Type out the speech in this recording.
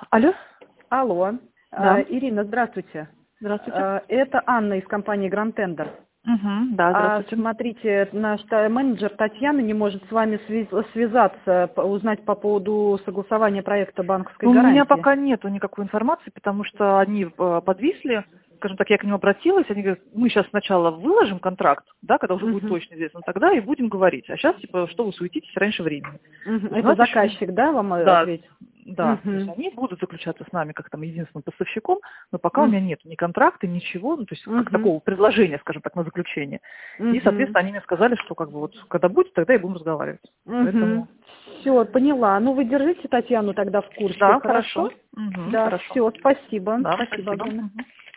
Алло? Алло. Да. Ирина, здравствуйте. Здравствуйте. Это Анна из компании Grand Tender. Угу, да, здравствуйте. Смотрите, наш менеджер Татьяна не может с вами связаться, узнать по поводу согласования проекта банковской У гарантии. меня пока нету никакой информации, потому что они подвисли, скажем так, я к ним обратилась, они говорят, мы сейчас сначала выложим контракт, да, когда уже будет точно известно, тогда и будем говорить. А сейчас, типа, что вы суетитесь раньше времени? Это заказчик, да, вам ответит? Да, то есть они будут заключаться с нами как там единственным поставщиком, но пока у меня нет ни контракта, ничего, ну, то есть как такого предложения, скажем так, на заключение. И, соответственно, они мне сказали, что как бы вот когда будет, тогда и будем разговаривать. Поэтому... Все, поняла. Ну, вы держите Татьяну тогда в курсе, Да, хорошо? хорошо. Да, Хорошо. все, спасибо. Да, Спасибо спасибо. огромное.